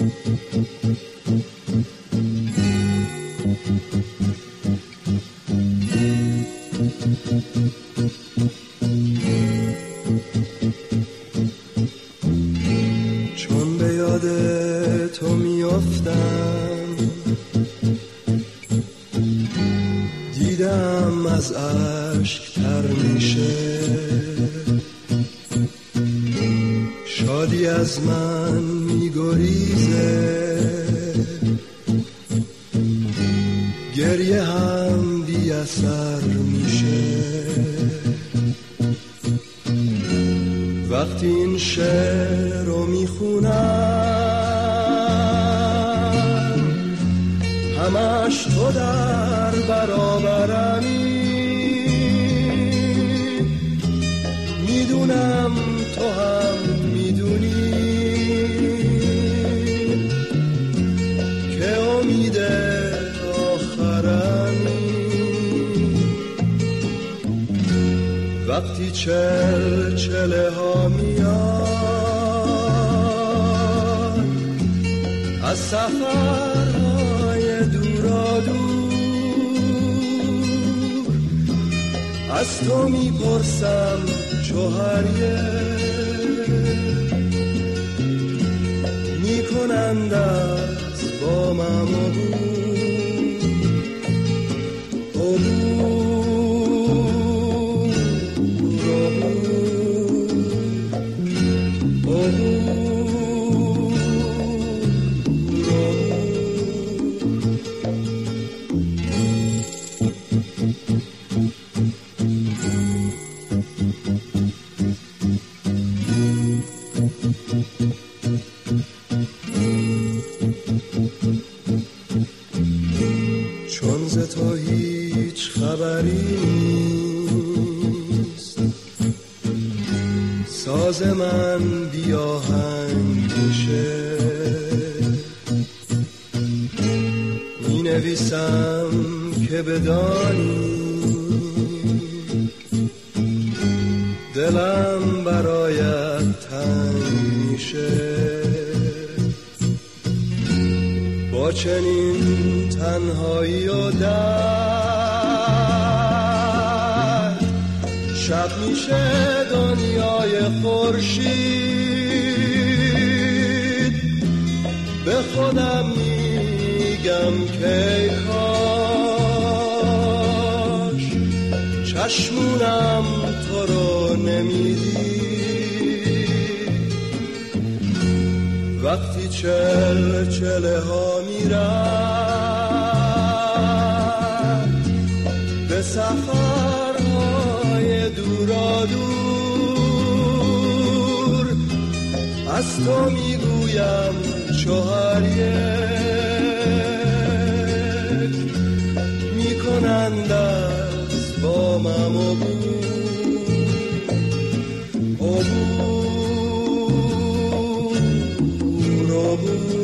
چون به یاد تو میافتم دیدم از اشک تر میشه، شادی از من میگریزه، گریه هم بی اثر میشه. وقتی این شعر رو میخونم همش تو در برابرمی، میدونم تو هم میدونی که امید آخرمی. وقتی چله ها میاد از سفرهای دورا دور، از تو میپرسم چوهریه میکنند از با من چون ز تو هیچ خبری نیست، ساز من بی آهنگ میشه، می نویسم که بدانی دلم برایت تنگ میشه. با چنین تنهایی و درد شب میشه دنیای خورشید، به خودم میگم که کاش چشمونم تو رو نمیدید. وقتی چله ها میرم به سفرهای دورا دور، از تو میگویم چوهر یک میکنند از با من عبور.